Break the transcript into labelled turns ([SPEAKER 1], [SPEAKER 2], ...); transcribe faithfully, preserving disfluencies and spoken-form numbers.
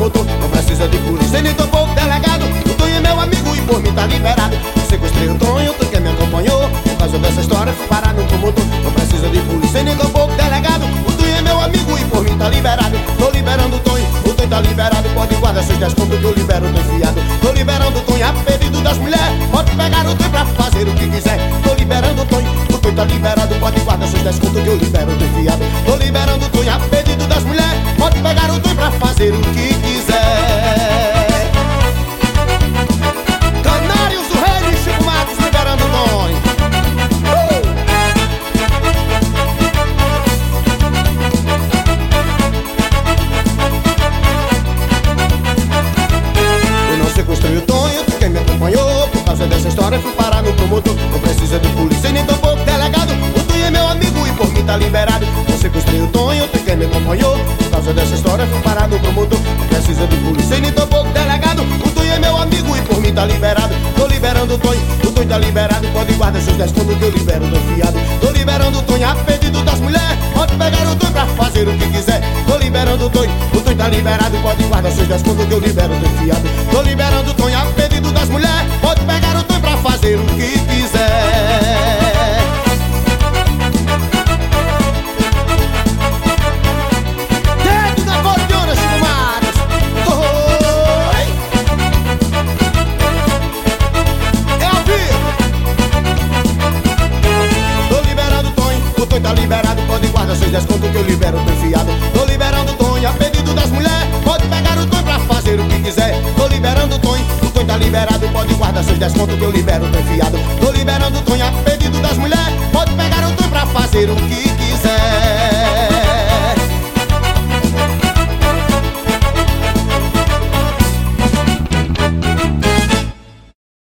[SPEAKER 1] promotor. Não precisa de polícia nem tampouco delegado. O Tonho é meu amigo e por mim tá liberado. Sequestrei o Tonho, o Tonho que me acompanhou. Por causa dessa história fui parar no promotor. Não precisa de polícia nem tampouco delegado. O Tonho é meu amigo e por mim tá liberado. Tô liberando o Tonho, o Tonho tá liberado. Pode guardar seus dez contos que eu libero o Tonho fiado. Tô liberando o Tonho a pedido das mulheres. Pode pegar o Tonho pra fazer o que quiser. Tô liberando o Tonho, o Tonho tá liberado. Pode guardar seus dez contos que eu libero o Tonho fiado. Tô liberando o Tonho a pedido das mulheres. Pode pegar o Tonho pra fazer o que quiser. Canários do Rei de Chico Matos liberando o Tonho. uh! Eu não sequestrei o Tonho, quem me acompanhou. Por causa dessa história fui parar no promotor. Não precisa de polícia nem tampouco delegado. O Tonho é meu amigo e por mim tá liberado. Eu sequestrei o Tonho, quem me acompanhou. Por causa dessa história fui parar no promotor. Não precisa de polícia nem tampouco delegado. O Tonho é meu amigo e por mim tá liberado. Tô liberando o Tonho, o Tonho tá liberado. Pode guardar seus dez contos que eu libero o Tonho fiado. Tô liberando o Tonho a pedido das mulheres. Pode pegar o Tonho pra fazer o que quiser. Tô liberando o Tonho, o Tonho tá liberado. Pode guardar seus dez contos que eu libero o Tonho fiado. Tô liberando o Tonho a pedido das mulheres. Pode pegar o Tonho pra fazer o que quiser. Tá liberado, pode guardar seus dez contos que eu libero o Tonho fiado. Tô liberando o Tonho a pedido das mulheres. Pode pegar o Tonho pra fazer o que quiser. Tô liberando o Tonho, o Tonho tá liberado. Pode guardar seus dez contos que eu libero o Tonho fiado. Tô liberando o Tonho a pedido das mulheres. Pode pegar o Tonho pra fazer o que